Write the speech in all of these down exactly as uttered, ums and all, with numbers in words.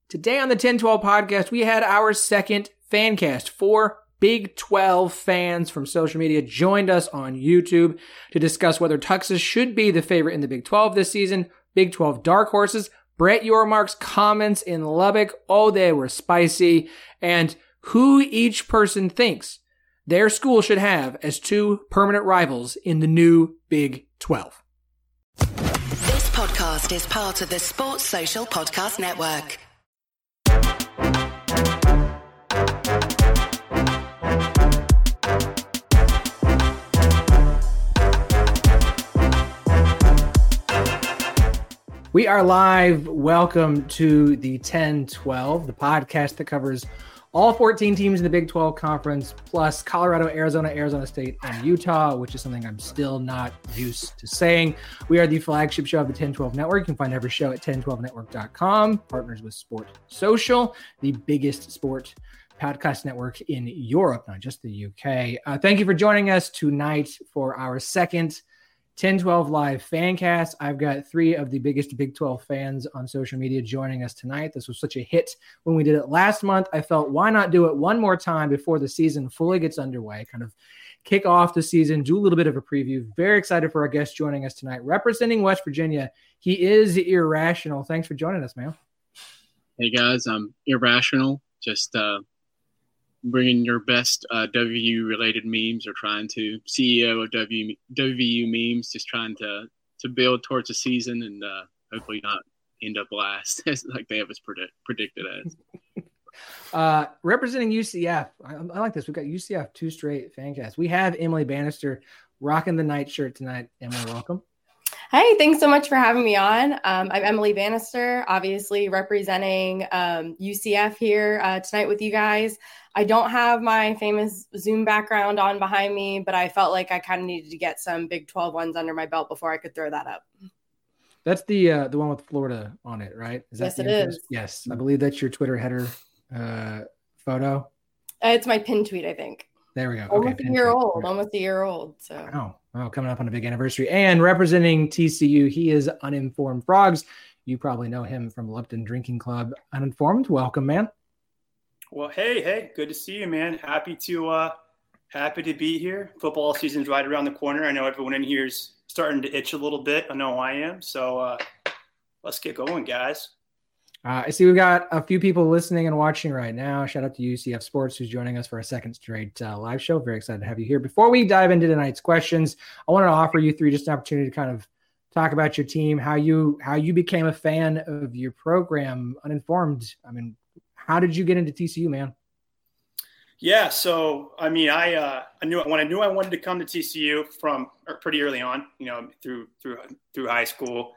Today on the ten twelve podcast, we had our second fan cast. Four Big twelve fans from social media joined us on YouTube to discuss whether Texas should be the favorite in the Big twelve this season, Big twelve dark horses, Brett Yormark's comments in Lubbock, oh, they were spicy, and who each person thinks their school should have as two permanent rivals in the new Big twelve. This podcast is part of the Sports Social Podcast Network. We are live. Welcome to the ten twelve, the podcast that covers all fourteen teams in the Big twelve Conference, plus Colorado, Arizona, Arizona State, and Utah, which is something I'm still not used to saying. We are the flagship show of the ten twelve Network. You can find every show at ten twelve network dot com, partners with Sport Social, the biggest sport podcast network in Europe, not just the U K. Uh, thank you for joining us tonight for our second ten twelve Live Fancast. I've got three of the biggest Big twelve fans on social media joining us tonight. This was such a hit when we did it last month. I felt, why not do it one more time before the season fully gets underway, kind of kick off the season, do a little bit of a preview. Very excited for our guest joining us tonight. Representing West Virginia, he is Irrational. Thanks for joining us, man. Hey, guys. I'm Irrational. Just uh, bringing your best uh, W V U-related memes, or trying to C E O of W V U memes, just trying to to build towards the season and uh, hopefully not end up last, like they have us predict, predicted as. uh, representing U C F, I, I like this. We've got U C F two straight fancasts. We have Emily Bannister rocking the night shirt tonight. Emily, welcome. Hey, thanks so much for having me on. Um, I'm Emily Bannister, obviously representing um, U C F here uh, tonight with you guys. I don't have my famous Zoom background on behind me, but I felt like I kind of needed to get some Big twelve ones under my belt before I could throw that up. That's the uh, the one with Florida on it, right? Is that yes, the it infamous? is. Yes, I believe that's your Twitter header uh, photo. Uh, it's my pin tweet, I think. There we go. Almost okay, a year old. Almost a year old. So. Oh, oh, coming up on a big anniversary. And representing T C U, he is Uninformed Frogs. You probably know him from Lupton Drinking Club. Uninformed, welcome, man. Well, hey, hey, good to see you, man. Happy to uh, happy to be here. Football season's right around the corner. I know everyone in here is starting to itch a little bit. I know I am. So uh, let's get going, guys. Uh, I see we've got a few people listening and watching right now. Shout out to U C F Sports, who's joining us for a second straight uh, live show. Very excited to have you here. Before we dive into tonight's questions, I wanted to offer you three just an opportunity to kind of talk about your team, how you how you became a fan of your program. Uninformed, I mean, how did you get into T C U, man? Yeah, so I mean, I uh, I knew when I knew I wanted to come to T C U from pretty early on, you know, through through through high school.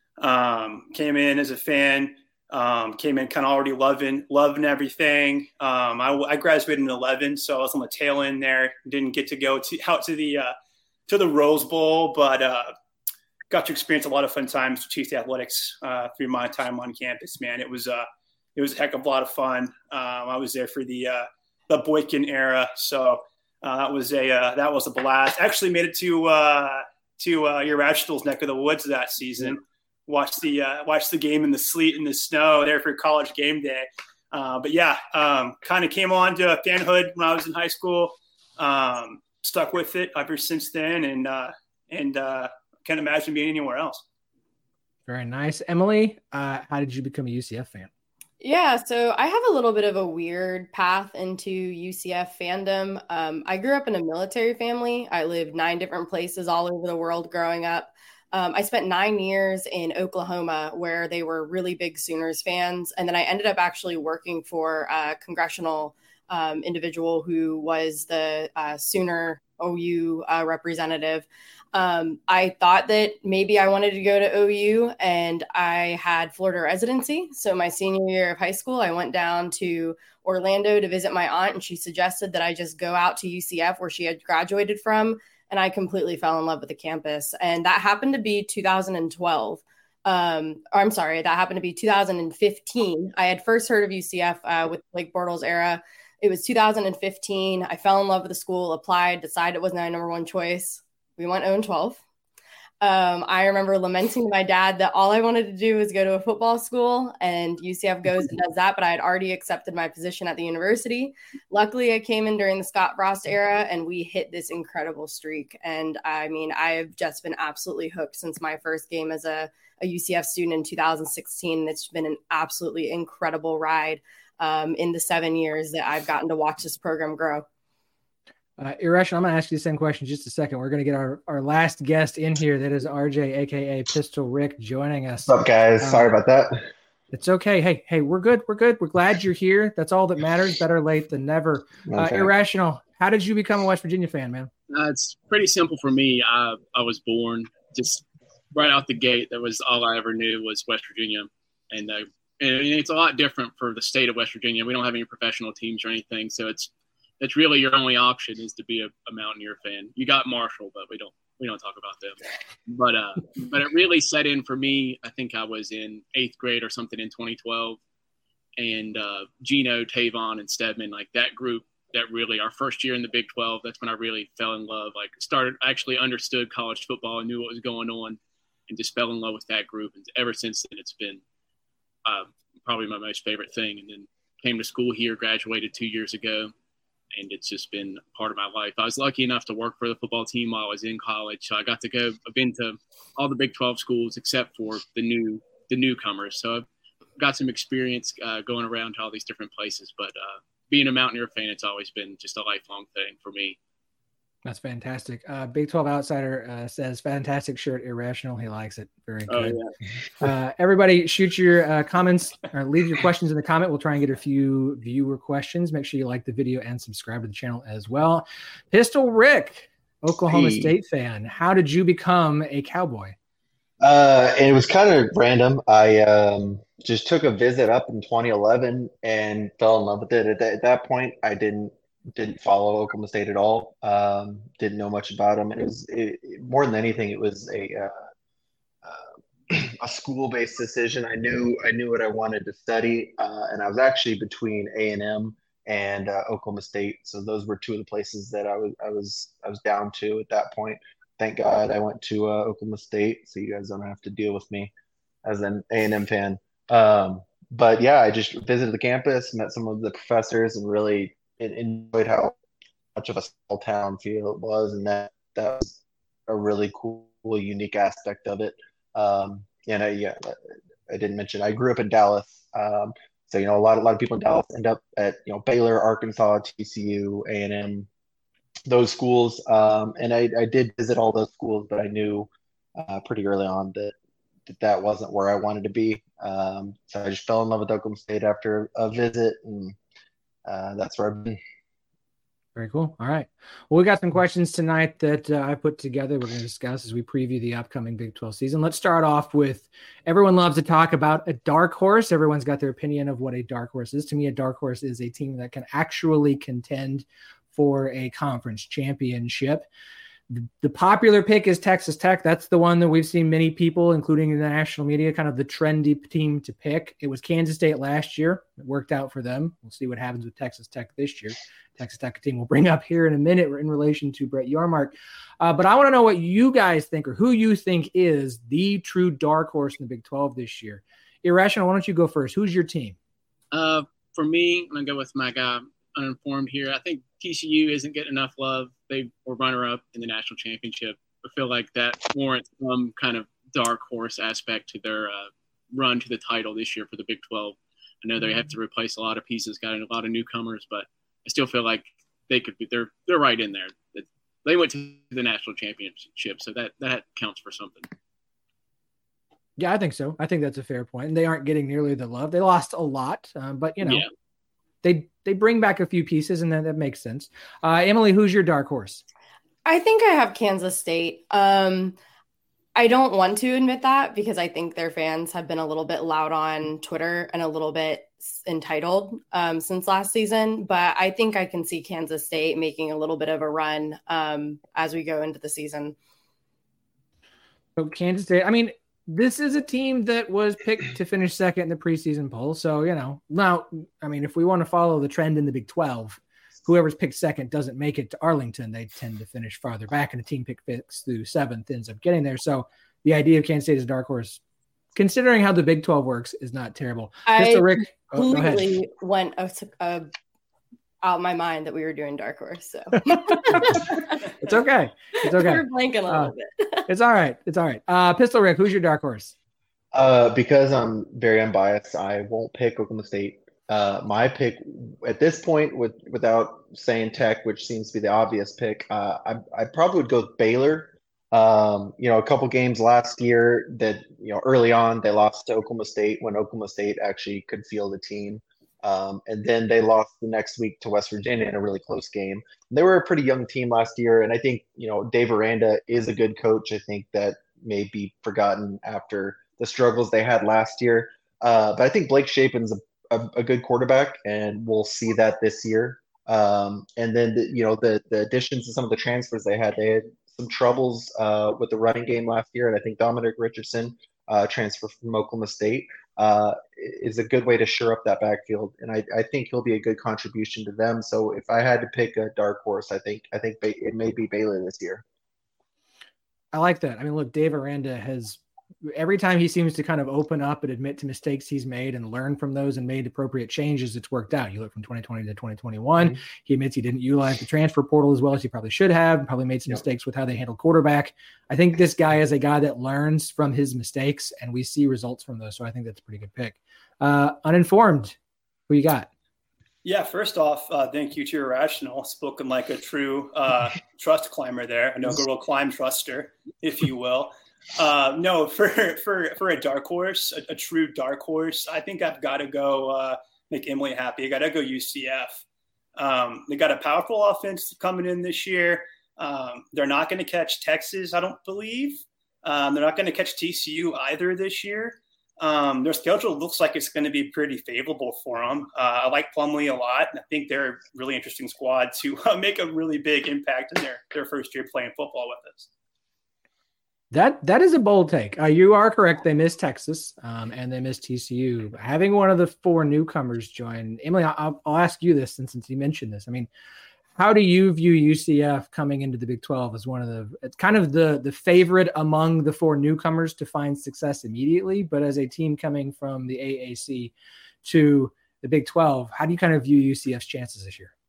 Um, came in as a fan. Um, came in kind of already loving, loving everything. Um, I, I graduated in eleven, so I was on the tail end there. Didn't get to go to, out to the uh, to the Rose Bowl, but uh, got to experience a lot of fun times with Chiefs athletics uh, through my time on campus. Man, it was uh, it was a heck of a lot of fun. Um, I was there for the uh, the Boykin era, so uh, that was a uh, that was a blast. Actually, made it to uh, to uh, Irrational's neck of the woods that season. Yeah. Watch the uh, watch the game in the sleet and the snow there for college game day. Uh, but yeah, um, kind of came on to fanhood when I was in high school. Um, stuck with it ever since then, and uh, and uh, can't imagine being anywhere else. Very nice, Emily. Uh, how did you become a U C F fan? Yeah, so I have a little bit of a weird path into U C F fandom. Um, I grew up in a military family. I lived nine different places all over the world growing up. Um, I spent nine years in Oklahoma where they were really big Sooners fans. And then I ended up actually working for a congressional um, individual who was the uh, Sooner O U uh, representative. Um, I thought that maybe I wanted to go to O U, and I had Florida residency. So my senior year of high school, I went down to Orlando to visit my aunt, and she suggested that I just go out to U C F where she had graduated from. And I completely fell in love with the campus. And that happened to be two thousand twelve. Um, or I'm sorry, that happened to be two thousand fifteen. I had first heard of U C F uh, with Blake Bortles era. It was two thousand fifteen. I fell in love with the school, applied, decided it was my number one choice. We went oh and twelve. Um, I remember lamenting to my dad that all I wanted to do was go to a football school, and U C F goes and does that, but I had already accepted my position at the university. Luckily, I came in during the Scott Frost era, and we hit this incredible streak. And I mean, I have just been absolutely hooked since my first game as a, a U C F student in two thousand sixteen. It's been an absolutely incredible ride um, in the seven years that I've gotten to watch this program grow. Uh, Irrational, I'm going to ask you the same question in just a second. We're going to get our, our last guest in here. That is R J, a k a. Pistol Rick, joining us. What's up, guys? Um, Sorry about that. It's okay. Hey, hey, we're good. We're good. We're glad you're here. That's all that matters. Better late than never. Uh, Irrational, how did you become a West Virginia fan, man? Uh, it's pretty simple for me. I, I was born just right out the gate. That was all I ever knew was West Virginia. And, uh, and it's a lot different for the state of West Virginia. We don't have any professional teams or anything, so it's That's really your only option is to be a, a Mountaineer fan. You got Marshall, but we don't we don't talk about them. But uh, but it really set in for me. I think I was in eighth grade or something in twenty twelve, and uh, Gino, Tavon, and Stedman, like that group. That really our first year in the Big twelve. That's when I really fell in love. Like started actually understood college football and knew what was going on, and just fell in love with that group. And ever since then, it's been uh, probably my most favorite thing. And then came to school here, graduated two years ago. And it's just been part of my life. I was lucky enough to work for the football team while I was in college. So I got to go, I've been to all the Big twelve schools except for the new, the newcomers. So I've got some experience uh, going around to all these different places, but uh, being a Mountaineer fan, it's always been just a lifelong thing for me. That's fantastic. Uh, Big twelve Outsider uh, says, fantastic shirt, Irrational. He likes it. Very good. Oh, yeah. uh, everybody shoot your uh, comments or leave your questions in the comment. We'll try and get a few viewer questions. Make sure you like the video and subscribe to the channel as well. Pistol Rick, Oklahoma hey. State fan. How did you become a Cowboy? Uh, it was kind of random. I um, just took a visit up in twenty eleven and fell in love with it. At that, at that point, I didn't Didn't follow Oklahoma State at all. Um, didn't know much about them. And it was it, more than anything, it was a uh, uh, a school-based decision. I knew I knew what I wanted to study, uh, and I was actually between A and M and uh, Oklahoma State. So those were two of the places that I was I was I was down to at that point. Thank God I went to uh, Oklahoma State, so you guys don't have to deal with me as an A and M fan. Um, but yeah, I just visited the campus, met some of the professors, and really enjoyed how much of a small town feel it was, and that that was a really cool, unique aspect of it. Um, and I, yeah, I didn't mention I grew up in Dallas, um, so you know a lot, a lot of people in Dallas end up at you know Baylor, Arkansas, T C U, A and M, those schools. Um, and I, I did visit all those schools, but I knew uh, pretty early on that, that that wasn't where I wanted to be. Um, so I just fell in love with Oklahoma State after a visit, and Uh, that's where I've been. Very cool. All right. Well, we got some questions tonight that uh, I put together. We're going to discuss as we preview the upcoming Big twelve season. Let's start off with everyone loves to talk about a dark horse. Everyone's got their opinion of what a dark horse is. To me, a dark horse is a team that can actually contend for a conference championship. The, the popular pick is Texas Tech. That's the one that we've seen many people, including in the national media, kind of the trendy team to pick. It was Kansas State last year. It worked out for them. We'll see what happens with Texas Tech this year. Texas Tech team we'll bring up here in a minute in relation to Brett Yarmark. Uh, but I want to know what you guys think, or who you think is the true dark horse in the Big twelve this year. Irrational, why don't you go first? Who's your team? Uh, for me, I'm going to go with my guy, Uninformed here. I think T C U isn't getting enough love. They were runner-up in the national championship. I feel like that warrants some kind of dark horse aspect to their uh, run to the title this year for the Big twelve. I know they have to replace a lot of pieces, got a lot of newcomers, but I still feel like they could be. They're they're right in there. They went to the national championship, so that that counts for something. Yeah, I think so. I think that's a fair point. And they aren't getting nearly the love. They lost a lot, um, but you know. Yeah. They they bring back a few pieces, and then that makes sense. Uh, Emily, who's your dark horse? I think I have Kansas State. Um, I don't want to admit that because I think their fans have been a little bit loud on Twitter and a little bit entitled um, since last season. But I think I can see Kansas State making a little bit of a run um, as we go into the season. So Kansas State, I mean, this is a team that was picked to finish second in the preseason poll. So, you know, now, I mean, if we want to follow the trend in the Big twelve, whoever's picked second doesn't make it to Arlington. They tend to finish farther back, and a team picked fifth through seventh ends up getting there. So the idea of Kansas State as a dark horse, considering how the Big twelve works, is not terrible. I Mister Rick, oh, completely went a, a, out of my mind that we were doing dark horse. So it's okay. It's okay. We're blanking a little uh, bit. It's all right. It's all right. Uh, Pistol Rick, who's your dark horse? Uh, because I'm very unbiased, I won't pick Oklahoma State. Uh, my pick at this point, with without saying Tech, which seems to be the obvious pick, uh, I, I probably would go with Baylor. Um, you know, a couple games last year that, you know, early on they lost to Oklahoma State when Oklahoma State actually could field the team. Um, and then they lost the next week to West Virginia in a really close game. They were a pretty young team last year, and I think, you know, Dave Aranda is a good coach. I think that may be forgotten after the struggles they had last year. Uh, but I think Blake Shapen's a, a, a good quarterback, and we'll see that this year. Um, and then, the, you know, the, the additions to some of the transfers they had, they had some troubles uh, with the running game last year. And I think Dominic Richardson, uh, transfer from Oklahoma State, uh, is a good way to shore up that backfield. And I, I think he'll be a good contribution to them. So if I had to pick a dark horse, I think, I think it may be Baylor this year. I like that. I mean, look, Dave Aranda has, every time he seems to kind of open up and admit to mistakes he's made and learn from those and made appropriate changes, it's worked out. You look from twenty twenty to twenty twenty-one, mm-hmm. He admits he didn't utilize the transfer portal as well as he probably should have, probably made some yep. mistakes with how they handled quarterback. I think this guy is a guy that learns from his mistakes, and we see results from those. So I think that's a pretty good pick. Uh, uninformed, who you got? Yeah, first off, uh, thank you to Irrational, spoken like a true uh, trust climber there, an inaugural climb truster, if you will. Uh, no, for for for a dark horse, a, a true dark horse, I think I've got to go uh, make Emily happy. I got to go U C F. Um, they got a powerful offense coming in this year. Um, they're not going to catch Texas, I don't believe. Um, they're not going to catch T C U either this year. Um, their schedule looks like it's going to be pretty favorable for them. Uh, I like Plumlee a lot, and I think they're a really interesting squad to uh, make a really big impact in their, their first year playing football with us. That that is a bold take. Uh, you are correct. They missed Texas um, and they missed T C U. Having one of the four newcomers join, Emily, I'll, I'll ask you this since, since you mentioned this. I mean, how do you view U C F coming into the Big twelve as one of the, it's kind of the the favorite among the four newcomers to find success immediately, but as a team coming from the A A C to the Big twelve, how do you kind of view U C F's chances this year?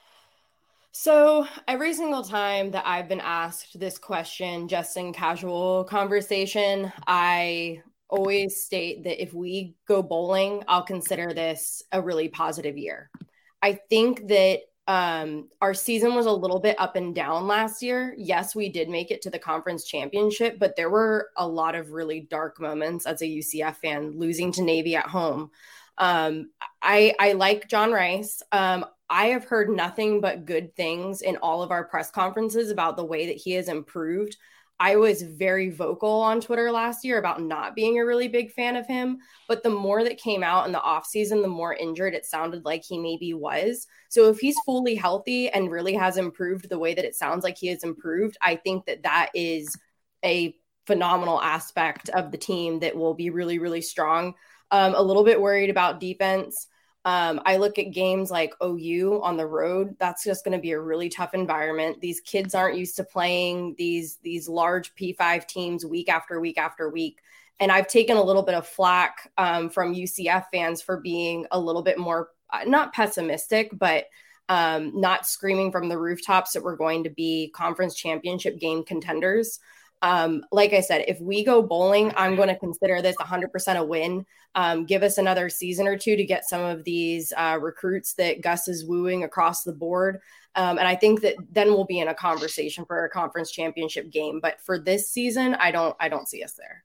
So every single time that I've been asked this question, just in casual conversation, I always state that if we go bowling, I'll consider this a really positive year. I think that um, our season was a little bit up and down last year. Yes, we did make it to the conference championship, but there were a lot of really dark moments as a U C F fan, losing to Navy at home. Um, I, I like John Rice. Um, I have heard nothing but good things in all of our press conferences about the way that he has improved. I was very vocal on Twitter last year about not being a really big fan of him, but the more that came out in the offseason, the more injured it sounded like he maybe was. So if he's fully healthy and really has improved the way that it sounds like he has improved, I think that that is a phenomenal aspect of the team that will be really, really strong. Um, a little bit worried about defense. Um, I look at games like O U on the road. That's just going to be a really tough environment. These kids aren't used to playing these, these large P five teams week after week after week. And I've taken a little bit of flack um, from U C F fans for being a little bit more, uh, not pessimistic, but um, not screaming from the rooftops that we're going to be conference championship game contenders. Um, like I said, if we go bowling, I'm going to consider this one hundred percent a win. Um, give us another season or two to get some of these uh, recruits that Gus is wooing across the board. Um, and I think that then we'll be in a conversation for a conference championship game. But for this season, I don't, I don't see us there.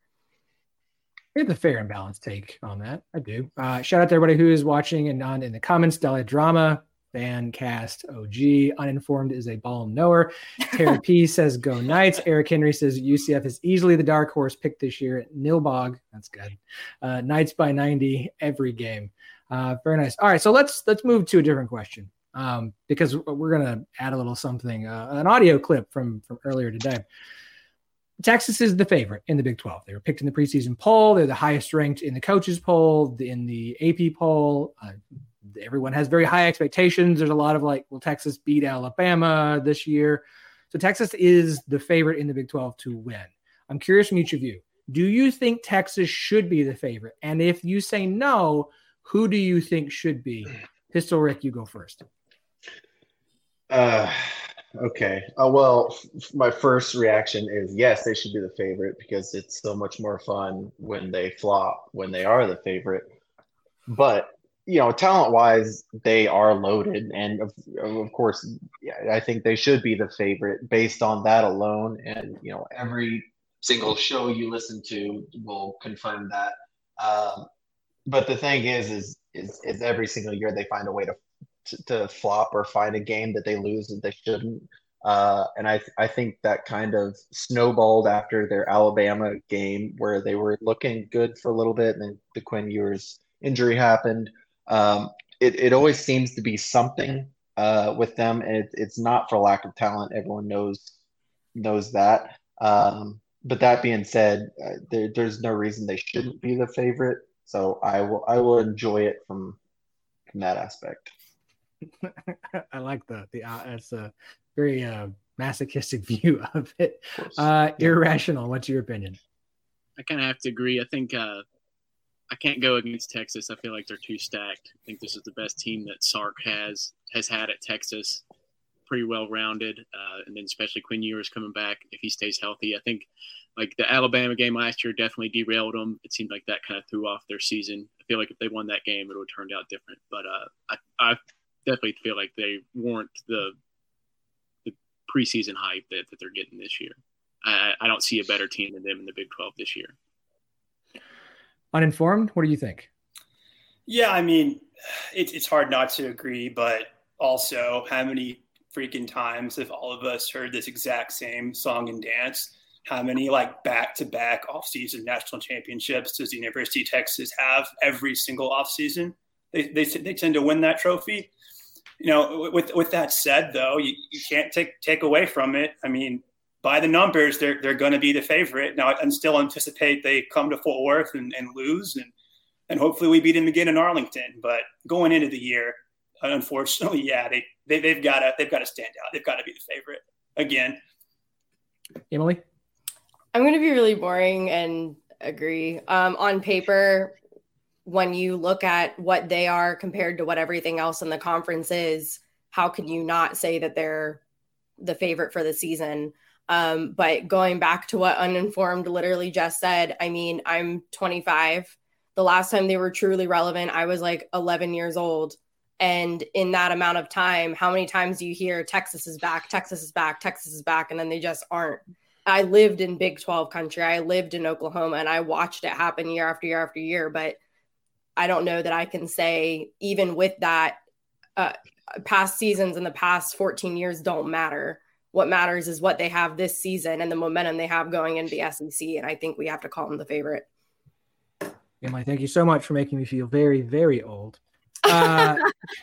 We have the fair and balanced take on that. I do. Uh, shout out to everybody who is watching and on in the comments. Dahlia Drama, Fancast O G, uninformed is a ball knower. Terry P says go Knights. Eric Henry says U C F is easily the dark horse pick this year at Nilbog. That's good. Uh, Knights by ninety every game. Uh, very nice. All right, so let's let's move to a different question um, because we're gonna add a little something, uh, an audio clip from from earlier today. Texas is the favorite in the Big twelve. They were picked in the preseason poll. They're the highest ranked in the coaches poll, in the A P poll. Uh, everyone has very high expectations. There's a lot of like, will Texas beat Alabama this year? So Texas is the favorite in the Big twelve to win. I'm curious from each of you. Do you think Texas should be the favorite? And if you say no, who do you think should be? Pistol Rick, you go first. Uh, okay. Uh, well, f- my first reaction is yes, they should be the favorite because it's so much more fun when they flop, when they are the favorite. But, you know, talent-wise, they are loaded. And, of, of course, yeah, I think they should be the favorite based on that alone. And, you know, every single show you listen to will confirm that. Um, but the thing is, is, is, is every single year they find a way to To, to flop or find a game that they lose that they shouldn't. Uh, and I I think that kind of snowballed after their Alabama game where they were looking good for a little bit and then the Quinn Ewers injury happened. Um, it, it always seems to be something uh, with them, and it, it's not for lack of talent. Everyone knows knows that. Um, but that being said, uh, there, there's no reason they shouldn't be the favorite. So I will I will enjoy it from from that aspect. I like the the uh, it's a very uh, masochistic view of it. Of uh, yeah. Irrational. What's your opinion? I kind of have to agree. I think uh, I can't go against Texas. I feel like they're too stacked. I think this is the best team that Sark has has had at Texas. Pretty well rounded, uh, and then especially Quinn Ewers coming back if he stays healthy. I think like the Alabama game last year definitely derailed them. It seemed like that kind of threw off their season. I feel like if they won that game, it would have turned out different. But uh, I, I definitely feel like they warrant the the preseason hype that, that they're getting this year. I, I don't see a better team than them in the Big twelve this year. Uninformed, what do you think? Yeah, I mean, it's it's hard not to agree, but also how many freaking times have all of us heard this exact same song and dance? How many like back-to-back offseason national championships does the University of Texas have every single offseason? They, they they tend to win that trophy. You know, with with that said, though, you, you can't take take away from it. I mean, by the numbers, they're they're going to be the favorite. Now, I still anticipate they come to Fort Worth and, and lose, and and hopefully we beat them again in Arlington. But going into the year, unfortunately, yeah, they, they they've got to they've got to stand out. They've got to be the favorite again. Emily, I'm going to be really boring and agree. Um, on paper, when you look at what they are compared to what everything else in the conference is, how can you not say that they're the favorite for the season? Um, but going back to what Uninformed literally just said, I mean, I'm twenty-five. The last time they were truly relevant, I was like eleven years old. And in that amount of time, how many times do you hear Texas is back, Texas is back, Texas is back, and then they just aren't? I lived in Big twelve country. I lived in Oklahoma, and I watched it happen year after year after year. But I don't know that I can say, even with that, uh, past seasons in the past fourteen years don't matter. What matters is what they have this season and the momentum they have going into the S E C. And I think we have to call them the favorite. Emily, thank you so much for making me feel very, very old. Uh,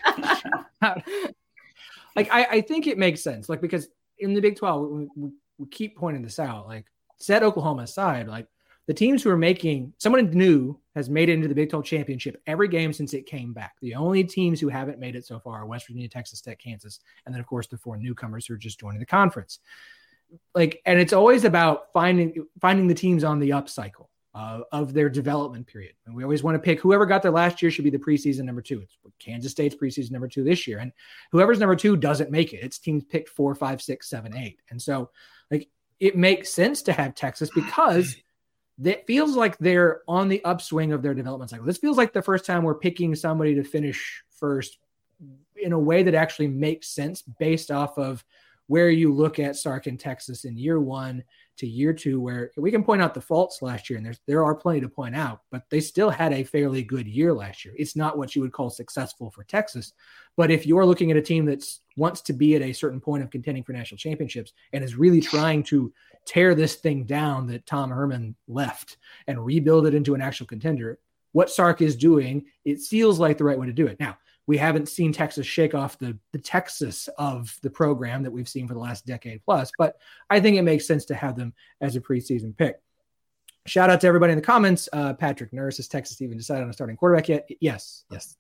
like, I, I think it makes sense. Like, because in the Big twelve, we, we, we keep pointing this out. Like, set Oklahoma aside, like, the teams who are making, someone new has made it into the Big twelve championship every game since it came back. The only teams who haven't made it so far are West Virginia, Texas Tech, Kansas, and then, of course, the four newcomers who are just joining the conference. Like, and it's always about finding finding the teams on the up cycle uh, of their development period. And we always want to pick whoever got there last year should be the preseason number two. It's Kansas State's preseason number two this year. And whoever's number two doesn't make it. It's teams picked four, five, six, seven, eight. And so, like, it makes sense to have Texas because it feels like they're on the upswing of their development cycle. This feels like the first time we're picking somebody to finish first in a way that actually makes sense based off of where you look at Sark in Texas in year one to year two, where we can point out the faults last year, and there's, there are plenty to point out, but they still had a fairly good year last year. It's not what you would call successful for Texas, but if you're looking at a team that wants to be at a certain point of contending for national championships and is really trying to tear this thing down that Tom Herman left and rebuild it into an actual contender, what Sark is doing, it feels like the right way to do it. Now, we haven't seen Texas shake off the, the Texas of the program that we've seen for the last decade plus, but I think it makes sense to have them as a preseason pick. Shout out to everybody in the comments. Uh, Patrick Nurse, has Texas even decided on a starting quarterback yet? Yes, yes.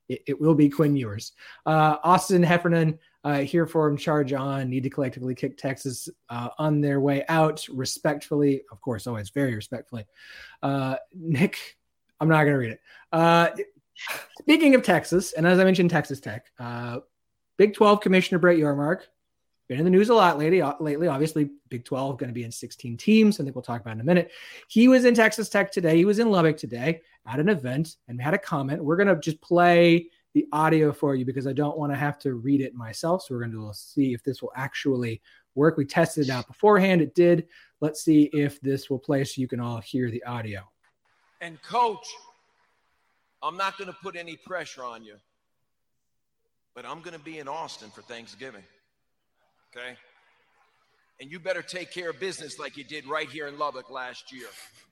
it, it will be Quinn Ewers. Uh, Austin Heffernan uh, here for him, charge on, need to collectively kick Texas uh, on their way out respectfully. Of course, always very respectfully. Uh, Nick, I'm not going to read it. Uh, speaking of Texas, and as I mentioned, Texas Tech, uh, Big twelve Commissioner Brett Yormark, been in the news a lot lately. Lately, obviously, Big twelve going to be in sixteen teams. I think we'll talk about it in a minute. He was in Texas Tech today. He was in Lubbock today at an event and had a comment. We're going to just play the audio for you because I don't want to have to read it myself. So we're going to see if this will actually work. We tested it out beforehand. It did. Let's see if this will play so you can all hear the audio. And coach, I'm not going to put any pressure on you, but I'm going to be in Austin for Thanksgiving. Okay? And you better take care of business like you did right here in Lubbock last year.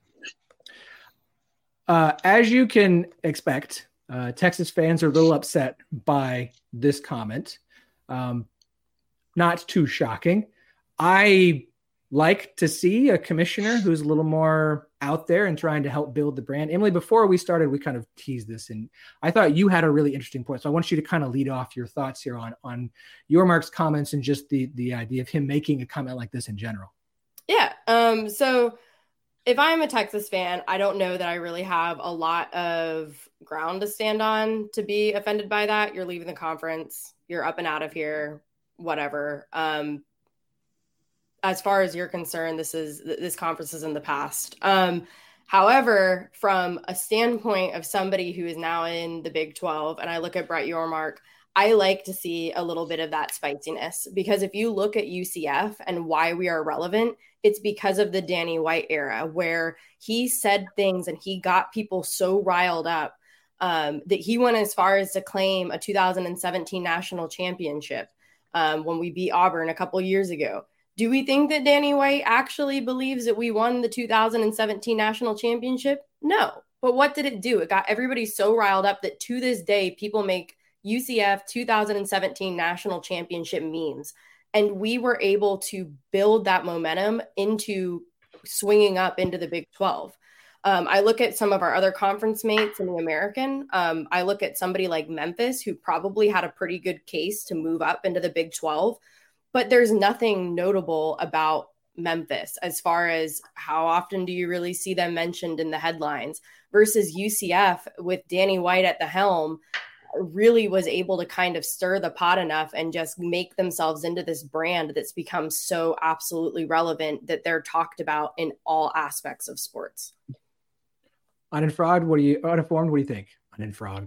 Uh, as you can expect, uh, Texas fans are a little upset by this comment. Um, not too shocking. I like to see a commissioner who's a little more out there and trying to help build the brand. Emily, before we started, we kind of teased this, and I thought you had a really interesting point. So I want you to kind of lead off your thoughts here on, on Yormark's comments and just the, the idea of him making a comment like this in general. Yeah. Um, so if I'm a Texas fan, I don't know that I really have a lot of ground to stand on to be offended by that. You're leaving the conference, you're up and out of here, whatever. Um, as far as you're concerned, this is this conference is in the past. Um, however, from a standpoint of somebody who is now in the Big twelve, and I look at Brett Yormark, I like to see a little bit of that spiciness, because if you look at U C F and why we are relevant, it's because of the Danny White era, where he said things and he got people so riled up um, that he went as far as to claim a two thousand seventeen national championship um, when we beat Auburn a couple years ago. Do we think that Danny White actually believes that we won the two thousand seventeen national championship? No. But what did it do? It got everybody so riled up that to this day, people make U C F two thousand seventeen national championship memes. And we were able to build that momentum into swinging up into the Big twelve. Um, I look at some of our other conference mates in the American. Um, I look at somebody like Memphis, who probably had a pretty good case to move up into the Big twelve. But there's nothing notable about Memphis as far as how often do you really see them mentioned in the headlines, versus U C F with Danny White at the helm really was able to kind of stir the pot enough and just make themselves into this brand that's become so absolutely relevant that they're talked about in all aspects of sports. Uninfroged, what do you uninformed? What do you think? Uninfroged.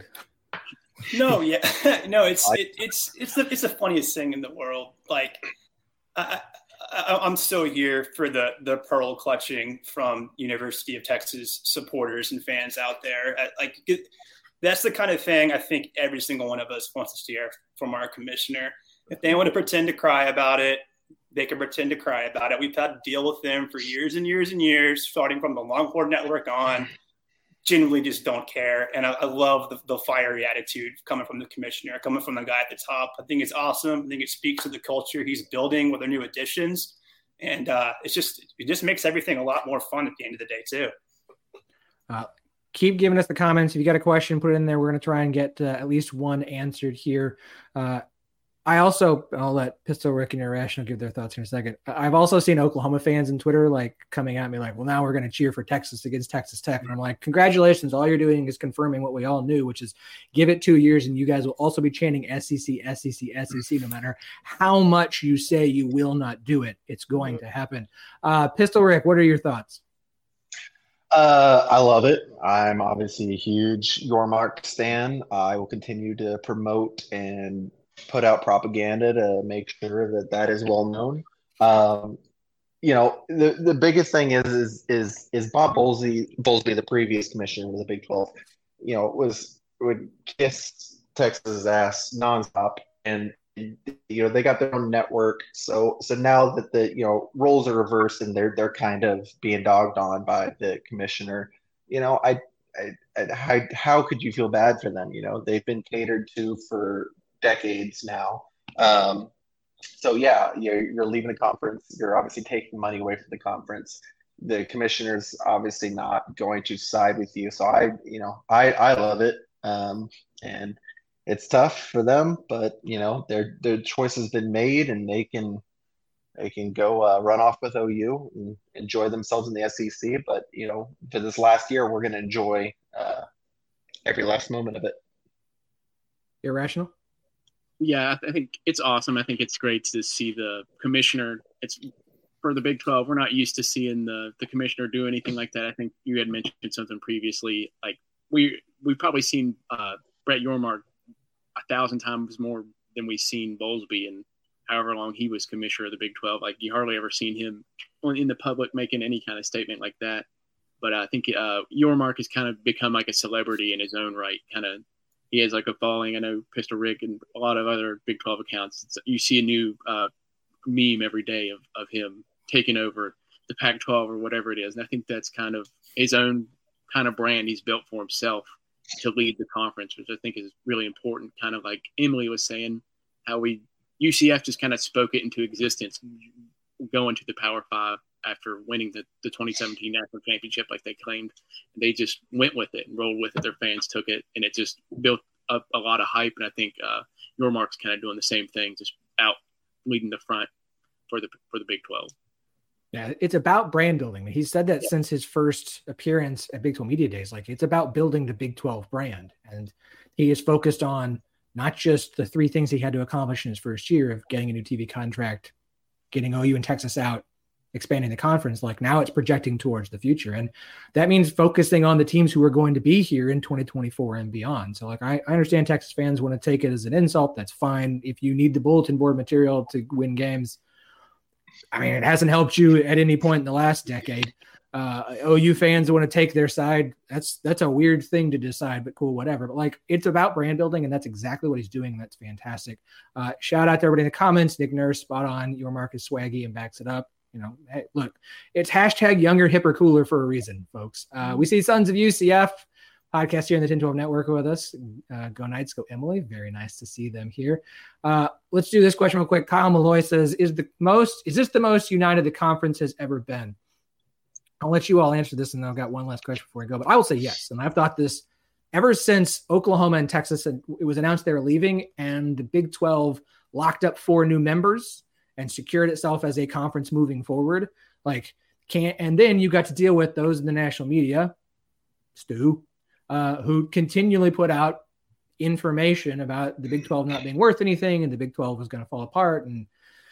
No, yeah, no, it's it, it's it's the it's the funniest thing in the world. Like, I, I, I'm still here for the the pearl clutching from University of Texas supporters and fans out there. Like, it, that's the kind of thing I think every single one of us wants to hear from our commissioner. If they want to pretend to cry about it, they can pretend to cry about it. We've had to deal with them for years and years and years, starting from the Longhorn Network on. Genuinely just don't care. And I, I love the, the fiery attitude coming from the commissioner, coming from the guy at the top. I think it's awesome. I think it speaks to the culture he's building with their new additions. And uh, it's just, it just makes everything a lot more fun at the end of the day too. Uh, keep giving us the comments. If you got a question, put it in there. We're going to try and get uh, at least one answered here. Uh, I also, I'll let Pistol Rick and Irrational give their thoughts in a second. I've also seen Oklahoma fans on Twitter like coming at me like, well, now we're going to cheer for Texas against Texas Tech. And I'm like, congratulations. All you're doing is confirming what we all knew, which is give it two years and you guys will also be chanting S E C, S E C, S E C, no matter how much you say you will not do it. It's going to happen. Uh, Pistol Rick, what are your thoughts? Uh, I love it. I'm obviously a huge Yormark stan. I will continue to promote and put out propaganda to make sure that that is well known. Um, you know, the, the biggest thing is, is, is, is Bob Bowlesby, Bowlesby, the previous commissioner of the Big twelve, you know, was, would kiss Texas' ass nonstop. And, you know, they got their own network. So, so now that the, you know, roles are reversed and they're, they're kind of being dogged on by the commissioner, you know, I, I, I how, how could you feel bad for them? You know, they've been catered to for decades now. Um, so yeah, you're, you're leaving the conference. You're obviously taking money away from the conference. The commissioner's obviously not going to side with you. So I, you know, I, I love it. Um, and it's tough for them, but you know, their their choice has been made, and they can they can go uh, run off with O U and enjoy themselves in the S E C. But you know, for this last year, we're going to enjoy uh, every last moment of it. Irrational? Yeah, I think it's awesome. I think it's great to see the commissioner. It's for the Big twelve. We're not used to seeing the the commissioner do anything like that. I think you had mentioned something previously. Like we we've probably seen uh, Brett Yormark a thousand times more than we've seen Bowlesby and however long he was commissioner of the Big twelve. Like you hardly ever seen him in the public making any kind of statement like that. But I think uh, Yormark has kind of become like a celebrity in his own right. Kind of, he has like a following. I know Pistol Rick and a lot of other Big twelve accounts. It's, you see a new uh, meme every day of, of him taking over the Pac twelve or whatever it is. And I think that's kind of his own kind of brand he's built for himself to lead the conference, which I think is really important. Kind of like Emily was saying, how we U C F just kind of spoke it into existence, going to the Power Five after winning the, the twenty seventeen national championship like they claimed. They just went with it and rolled with it. Their fans took it, and it just built up a lot of hype. And I think uh, Yormark's kind of doing the same thing, just out leading the front for the for the Big twelve. Yeah, it's about brand building. He said that yeah. since his first appearance at Big twelve Media Days. Like, it's about building the Big twelve brand. And he is focused on not just the three things he had to accomplish in his first year of getting a new T V contract, getting O U and Texas out, expanding the conference. Like, now it's projecting towards the future. And that means focusing on the teams who are going to be here in twenty twenty-four and beyond. So like, I, I understand Texas fans want to take it as an insult. That's fine. If you need the bulletin board material to win games, I mean, it hasn't helped you at any point in the last decade. Uh, O U fans want to take their side. That's, that's a weird thing to decide, but cool, whatever. But like, it's about brand building, and that's exactly what he's doing. That's fantastic. Uh, shout out to everybody in the comments. Nick Nurse, spot on. Yormark is swaggy and backs it up. You know, hey, look, it's hashtag younger, hipper, cooler for a reason, folks. Uh, we see Sons of U C F podcast here in the ten twelve Network with us. Uh, go Knights, go Emily. Very nice to see them here. Uh, let's do this question real quick. Kyle Malloy says, "Is the most? Is this the most united the conference has ever been?" I'll let you all answer this, and then I've got one last question before I go. But I will say yes, and I've thought this ever since Oklahoma and Texas. And it was announced they were leaving, and the Big twelve locked up four new members and secured itself as a conference moving forward. Like, can't, and then you got to deal with those in the national media, Stu, uh, who continually put out information about the Big twelve not being worth anything and the Big twelve was going to fall apart, and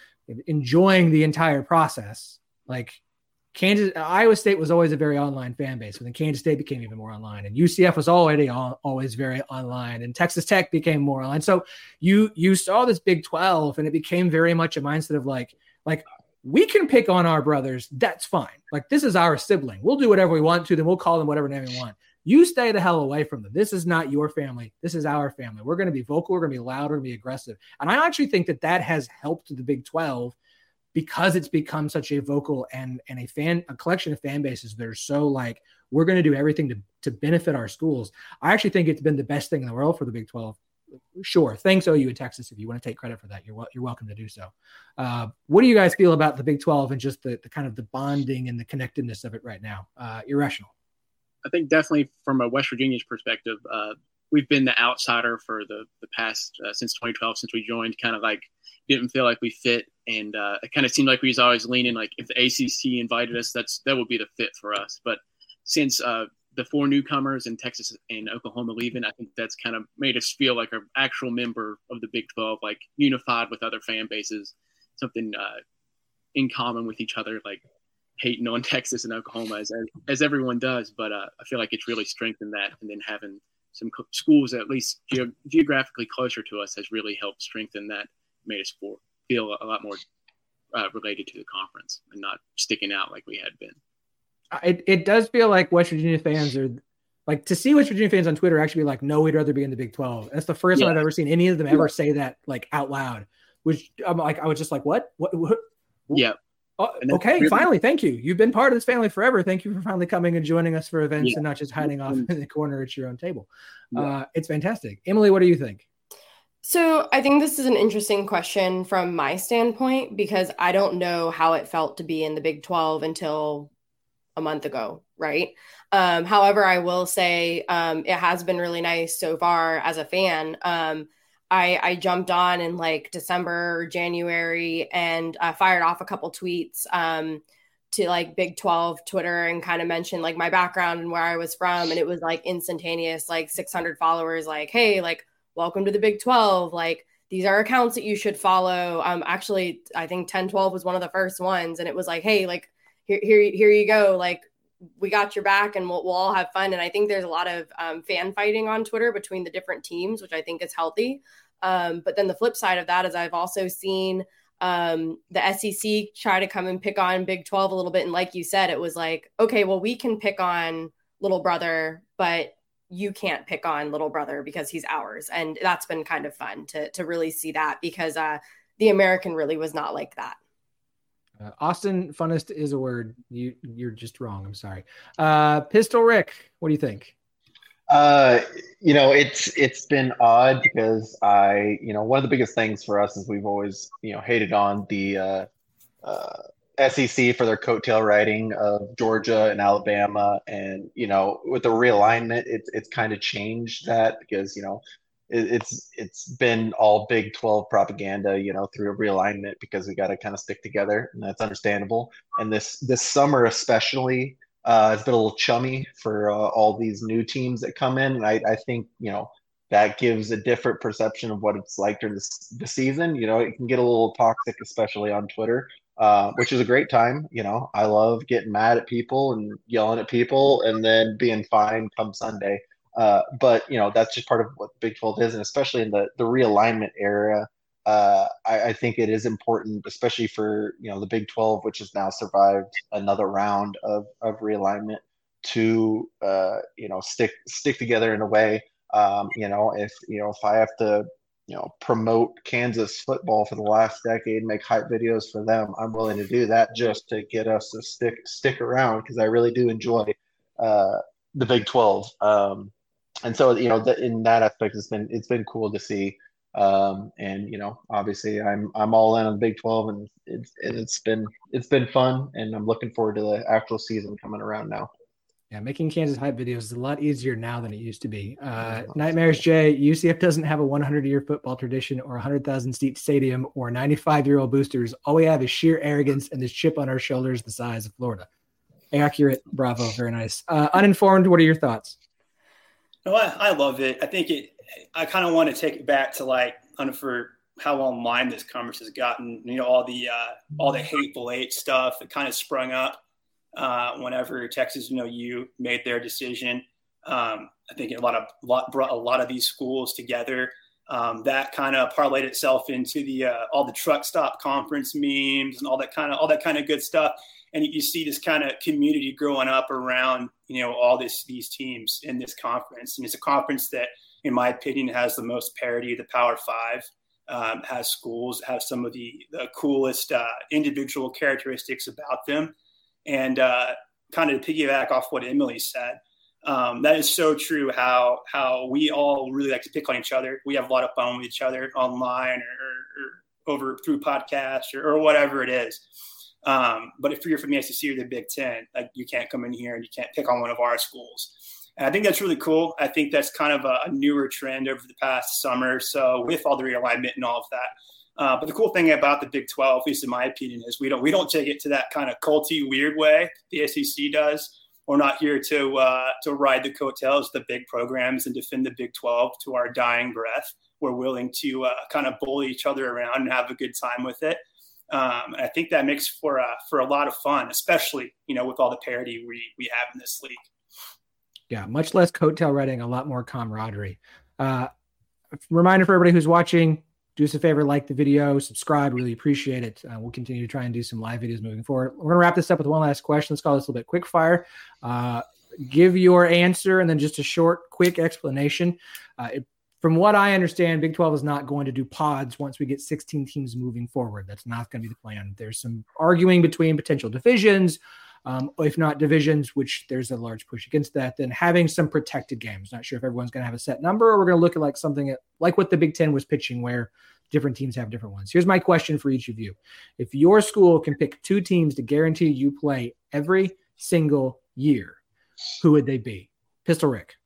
enjoying the entire process. Like, Kansas, Iowa State was always a very online fan base, but then Kansas State became even more online, and U C F was already all, always very online, and Texas Tech became more online. So you you saw this Big twelve, and it became very much a mindset of like, like we can pick on our brothers. That's fine. Like, this is our sibling. We'll do whatever we want to them. We'll call them whatever name we want. You stay the hell away from them. This is not your family. This is our family. We're going to be vocal. We're going to be loud. We're going to be aggressive. And I actually think that that has helped the Big twelve, because it's become such a vocal and, and a fan, a collection of fan bases that are so like, we're going to do everything to, to benefit our schools. I actually think it's been the best thing in the world for the Big twelve. Sure. Thanks, O U and Texas. If you want to take credit for that, you're you're welcome to do so. Uh, what do you guys feel about the Big twelve and just the, the kind of the bonding and the connectedness of it right now? Uh, Irrational. I think definitely from a West Virginia's perspective, uh, we've been the outsider for the, the past, uh, since twenty twelve, since we joined, kind of like didn't feel like we fit. And uh, it kind of seemed like we was always leaning, like if the A C C invited us, that's that would be the fit for us. But since uh, the four newcomers in Texas and Oklahoma leaving, I think that's kind of made us feel like an actual member of the Big twelve, like unified with other fan bases, something uh, in common with each other, like hating on Texas and Oklahoma as as everyone does. But uh, I feel like it's really strengthened that, and then having some co- schools at least ge- geographically closer to us has really helped strengthen that, made us for, feel a lot more uh, related to the conference and not sticking out like we had been. It it does feel like West Virginia fans are like, to see West Virginia fans on Twitter actually be like, no, we'd rather be in the Big twelve. That's the first yeah. time I've ever seen any of them ever say that like out loud, which I'm like, I was just like, what? What? what? Yeah. Oh, okay. Really- finally. Thank you. You've been part of this family forever. Thank you for finally coming and joining us for events yeah. and not just hiding off in the corner at your own table. Yeah. Uh, it's fantastic. Emily, what do you think? So I think this is an interesting question from my standpoint, because I don't know how it felt to be in the Big twelve until a month ago, right? Um, however, I will say um, it has been really nice so far as a fan. Um, I, I jumped on in like December or January and I fired off a couple tweets um, to like Big twelve Twitter and kind of mentioned like my background and where I was from. And it was like instantaneous, like six hundred followers, like, hey, like, welcome to the Big twelve. Like, these are accounts that you should follow. Um, actually, I think ten twelve was one of the first ones. And it was like, hey, like, here, here, here you go. Like, we got your back and we'll, we'll all have fun. And I think there's a lot of um, fan fighting on Twitter between the different teams, which I think is healthy. Um, but then the flip side of that is I've also seen um, the S E C try to come and pick on Big twelve a little bit. And like you said, it was like, okay, well, we can pick on little brother, but you can't pick on little brother because he's ours. And that's been kind of fun to, to really see that because uh, the American really was not like that. Uh, Austin, funnest is a word. You, you're just wrong. I'm sorry. Uh, Pistol Rick, what do you think? Uh, you know, it's it's been odd because I, you know, one of the biggest things for us is we've always, you know, hated on the uh, uh, S E C for their coattail riding of Georgia and Alabama, and you know, with the realignment, it's it's kind of changed that because you know, it, it's it's been all Big twelve propaganda, you know, through a realignment because we got to kind of stick together, and that's understandable. And this this summer especially. Uh, it's been a little chummy for uh, all these new teams that come in. And I, I think, you know, that gives a different perception of what it's like during the, the season. You know, it can get a little toxic, especially on Twitter, uh, which is a great time. You know, I love getting mad at people and yelling at people and then being fine come Sunday. Uh, but, you know, that's just part of what Big twelve is. And especially in the, the realignment era, Uh, I, I think it is important, especially for, you know, the Big twelve, which has now survived another round of, of realignment to, uh, you know, stick, stick together in a way. Um, you know, if, you know, if I have to, you know, promote Kansas football for the last decade, make hype videos for them, I'm willing to do that just to get us to stick, stick around. Cause I really do enjoy, uh, the Big twelve. Um, and so, you know, the, in that aspect, it's been, it's been cool to see. Um, and you know, obviously I'm, I'm all in on the Big twelve and it's, and it's been, it's been fun and I'm looking forward to the actual season coming around now. Yeah. Making Kansas hype videos is a lot easier now than it used to be. Uh, Nightmares Jay, U C F doesn't have a one hundred year football tradition or a hundred thousand seat stadium or ninety-five year old boosters. All we have is sheer arrogance and this chip on our shoulders, the size of Florida. Accurate. Bravo. Very nice. Uh, uninformed. What are your thoughts? No, I, I love it. I think it, I kind of want to take it back to like, I don't know for how online this conference has gotten, you know, all the, uh, all the hateful eight stuff that kind of sprung up uh, whenever Texas, you know, U made their decision. Um, I think a lot of, a lot brought a lot of these schools together. Um, that kind of parlayed itself into the, uh, all the truck stop conference memes and all that kind of, all that kind of good stuff. And you see this kind of community growing up around, you know, all this, these teams in this conference. And it's a conference that, in my opinion, has the most parity of the Power Five, um, has schools, have some of the, the coolest uh, individual characteristics about them. And uh, kind of to piggyback off what Emily said, um, that is so true how how we all really like to pick on each other. We have a lot of fun with each other online or, or over through podcasts or, or whatever it is. Um, but if you're from the S E C or the Big Ten, like you can't come in here and you can't pick on one of our schools. And I think that's really cool. I think that's kind of a, a newer trend over the past summer. So with all the realignment and all of that. Uh, but the cool thing about the Big twelve, at least in my opinion, is we don't we don't take it to that kind of culty, weird way the S E C does. We're not here to uh, to ride the coattails of the big programs and defend the Big twelve to our dying breath. We're willing to uh, kind of bully each other around and have a good time with it. Um, and I think that makes for uh, for a lot of fun, especially, you know, with all the parity we we have in this league. Yeah, much less coattail riding, a lot more camaraderie. Uh, reminder for everybody who's watching, do us a favor, like the video, subscribe, really appreciate it. Uh, we'll continue to try and do some live videos moving forward. We're going to wrap this up with one last question. Let's call this a little bit quick fire. Uh, give your answer and then just a short, quick explanation. Uh, it, from what I understand, Big twelve is not going to do pods once we get sixteen teams moving forward. That's not going to be the plan. There's some arguing between potential divisions, Um, if not divisions, which there's a large push against that, then having some protected games. Not sure if everyone's going to have a set number or we're going to look at like something at, like what the Big Ten was pitching where different teams have different ones. Here's my question for each of you. If your school can pick two teams to guarantee you play every single year, who would they be? Pistol Rick.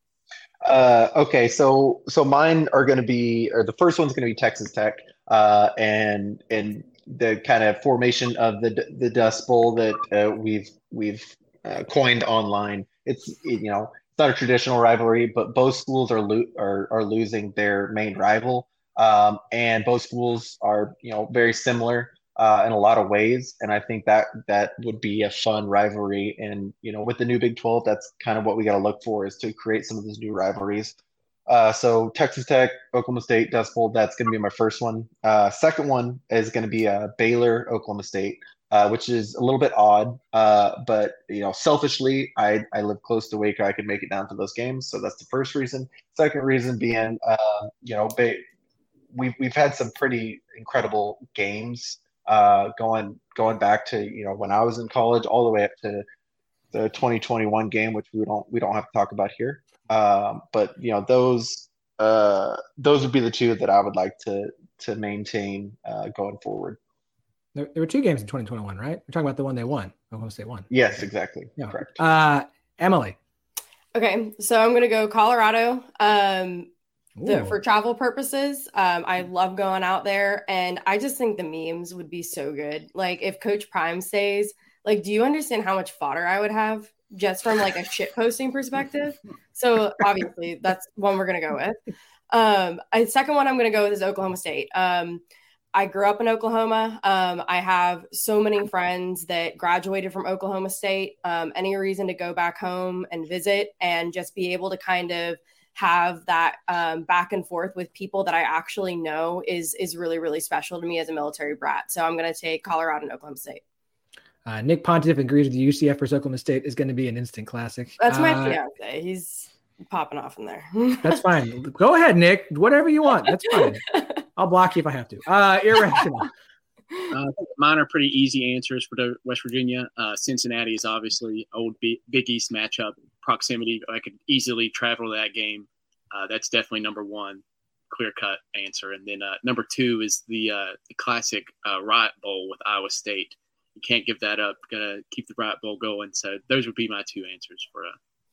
Uh, okay, so so mine are going to be, or the first one's going to be Texas Tech, uh, and and the kind of formation of the the Dust Bowl that uh, we've we've uh, coined online. It's you know it's not a traditional rivalry, but both schools are lo- are are losing their main rival, um, and both schools are you know very similar uh, in a lot of ways, and I think that that would be a fun rivalry. And you know with the new Big twelve, that's kind of what we got to look for, is to create some of those new rivalries. Uh, so Texas Tech, Oklahoma State, Dust Bowl, that's going to be my first one. Uh, second one is going to be uh, Baylor, Oklahoma State, uh, which is a little bit odd. Uh, but, you know, selfishly, I, I live close to Waco. I could make it down to those games. So that's the first reason. Second reason being, uh, you know, ba- we've, we've had some pretty incredible games uh, going going back to, you know, when I was in college all the way up to the twenty twenty-one game, which we don't we don't have to talk about here. Um, but you know those uh, those would be the two that I would like to to maintain uh, going forward. There, there were two games in twenty twenty-one, right? We're talking about the one they won. Oklahoma State won. Yes, exactly. Yeah. Correct. Uh, Emily. Okay, so I'm gonna go Colorado. Um, the, for travel purposes, um, I love going out there, and I just think the memes would be so good. Like if Coach Prime stays, like, do you understand how much fodder I would have? Just from like a shit posting perspective. So obviously that's one we're going to go with. Um, a second one I'm going to go with is Oklahoma State. Um, I grew up in Oklahoma. Um, I have so many friends that graduated from Oklahoma State. Um, any reason to go back home and visit and just be able to kind of have that um, back and forth with people that I actually know is, is really, really special to me as a military brat. So I'm going to take Colorado and Oklahoma State. Uh, Nick Pontiff agrees with the U C F versus Oklahoma State is going to be an instant classic. That's my uh, fiance. He's popping off in there. That's fine. Go ahead, Nick. Whatever you want. That's fine. I'll block you if I have to. Uh, irrational. Uh, mine are pretty easy answers for the West Virginia. Uh, Cincinnati is obviously old B- Big East matchup. Proximity, I could easily travel to that game. Uh, that's definitely number one, clear-cut answer. And then uh, number two is the uh, the classic uh, Riot Bowl with Iowa State. You can't give that up. Got to keep the Riot Bowl going. So those would be my two answers for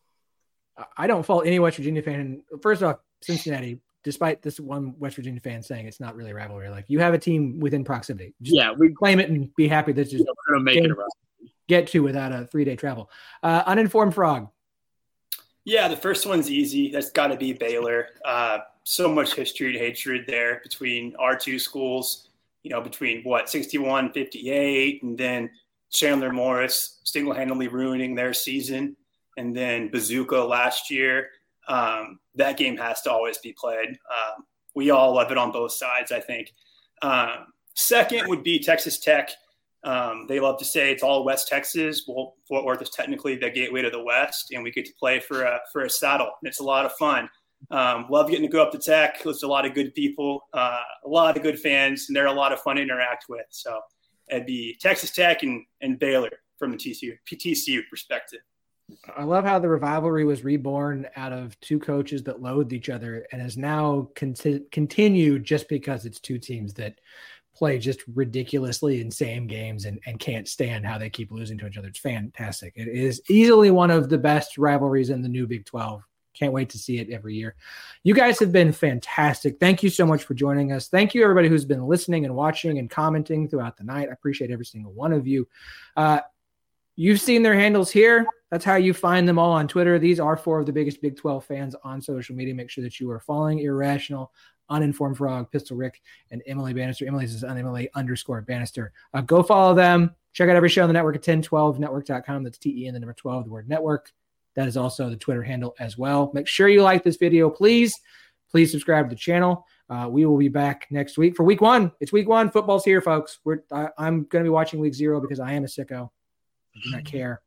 uh I don't fault any West Virginia fan. First off, Cincinnati, despite this one West Virginia fan saying it's not really a rivalry, like you have a team within proximity. Just yeah, we claim it and be happy that just we're gonna make it a rivalry. Get to without a three day travel. Uh, uninformed Frog. Yeah, the first one's easy. That's got to be Baylor. Uh, so much history and hatred there between our two schools. You know, between what, sixty-one, fifty-eight, and then Chandler Morris single-handedly ruining their season, and then Bazooka last year. Um, that game has to always be played. Um, we all love it on both sides, I think. Um, second would be Texas Tech. Um, they love to say it's all West Texas. Well, Fort Worth is technically the gateway to the West, and we get to play for a, for a saddle. And it's a lot of fun. Um, love getting to go up to Tech. There's a lot of good people, uh, a lot of good fans, and they're a lot of fun to interact with. So it'd be Texas Tech and, and Baylor from the T C U, T C U perspective. I love how the rivalry was reborn out of two coaches that loathed each other and has now conti- continued just because it's two teams that play just ridiculously insane games and, and can't stand how they keep losing to each other. It's fantastic. It is easily one of the best rivalries in the new Big twelve. Can't wait to see it every year. You guys have been fantastic. Thank you so much for joining us. Thank you, everybody who's been listening and watching and commenting throughout the night. I appreciate every single one of you. Uh, you've seen their handles here. That's how you find them all on Twitter. These are four of the biggest Big twelve fans on social media. Make sure that you are following Irrational, Uninformed Frog, Pistol Rick, and Emily Bannister. Emily's is Emily underscore Bannister. Uh, go follow them. Check out every show on the network at ten twelve network dot com. That's T E N, the number twelve, the word network. That is also the Twitter handle as well. Make sure you like this video, please. Please subscribe to the channel. Uh, we will be back next week for week one. It's week one. Football's here, folks. We're, I, I'm going to be watching week zero because I am a sicko. I do not care.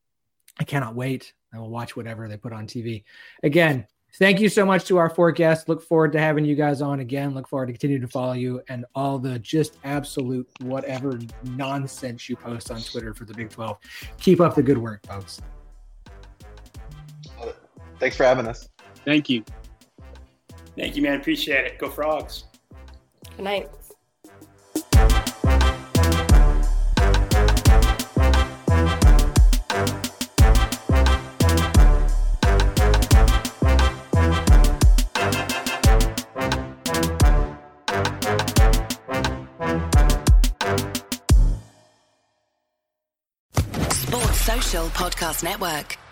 I cannot wait. I will watch whatever they put on T V. Again, thank you so much to our four guests. Look forward to having you guys on again. Look forward to continuing to follow you and all the just absolute whatever nonsense you post on Twitter for the Big twelve. Keep up the good work, folks. Thanks for having us. Thank you. Thank you, man. Appreciate it. Go Frogs. Good night. Social Podcast Network.